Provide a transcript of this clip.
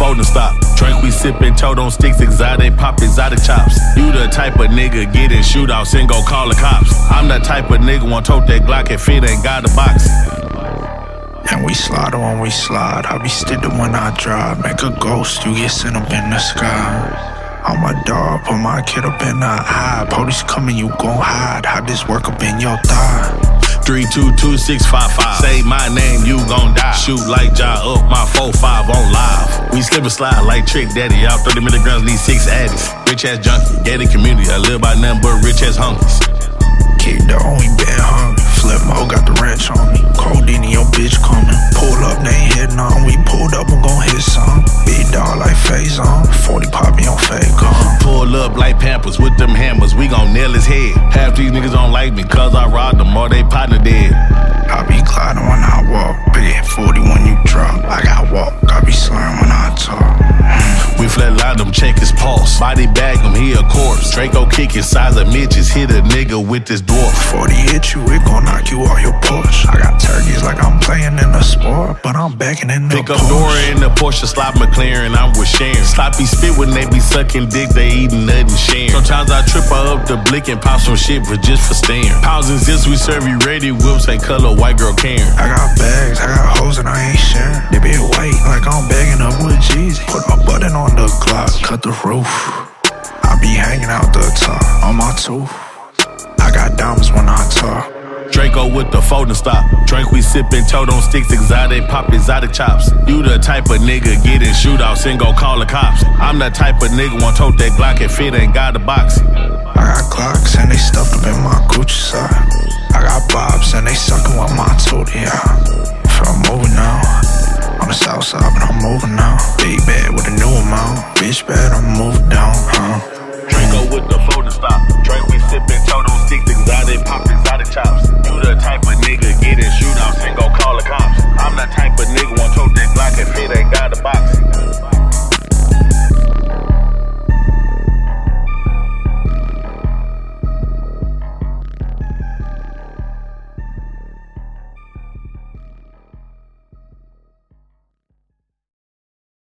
folding stock. Drink, we sippin', toad on sticks, exotic pop, exotic chops. You the type of nigga get in shootouts and go call the cops. I'm the type of nigga want tote that Glock if it ain't got a box. And we slide when we slide. I be sticky when I drive. Make a ghost, you get sent up in the sky. I'm a dog, put my kid up in the eye. Police coming, you gon' hide. How this work up in your thigh? 322-655. Say my name, you gon' die. Shoot like Ja up, my 4-5 on live. We slip and slide like Trick Daddy. Y'all 30 milligrams need 6 addies. Rich ass junkie, gated community. I live by nothing but rich ass hunkies. Kid dog, we been hungry. Flip mode, got the wrench on me. Codeine, your bitch coming. Pull up, they ain't hitting on. We pulled up, I'm gon' hit some. Big dog like phase on. 40 poppy on fake gun. Pull up like Pampers with them hammers. We gon' nail his head. Half these niggas don't like me cause I robbed them or they partner dead. I be gliding when I walk. Big 40 when you drop. I got walk. I be slurring when I talk. We flatline them, check his pulse. Body bag him, he a corpse. Draco kick his size of midgets. Hit a nigga with this dwarf. 40 hit you, it gon' knock you off your porch. I got turkeys like I'm playing in a sport, but I'm backing in the Pick up Porsche. Dora in the Porsche, slot McLaren, I'm with Sharon. Sloppy spit when they be sucking dick, they eating nothing sharing. Sometimes I trip her up the blick and pop some shit, but just for staring. Pounds and zips, we serve you ready, whips ain't color, white girl Karen. I got bags, I got hoes and I ain't sharing. They be white like I'm bagging up with Jeezy. Put a button on the Glock, cut the roof. I be hanging out the top on my tooth. I got diamonds when I talk. Draco with the folding stock. Drink, we sippin', toad on sticks, exotic pop, exotic chops. You the type of nigga get in shootouts and go call the cops. I'm the type of nigga want tote that Glock if it ain't got a box. I got Glocks and they stuffed up in my Gucci side. I got bobs and they suckin' with my tootie.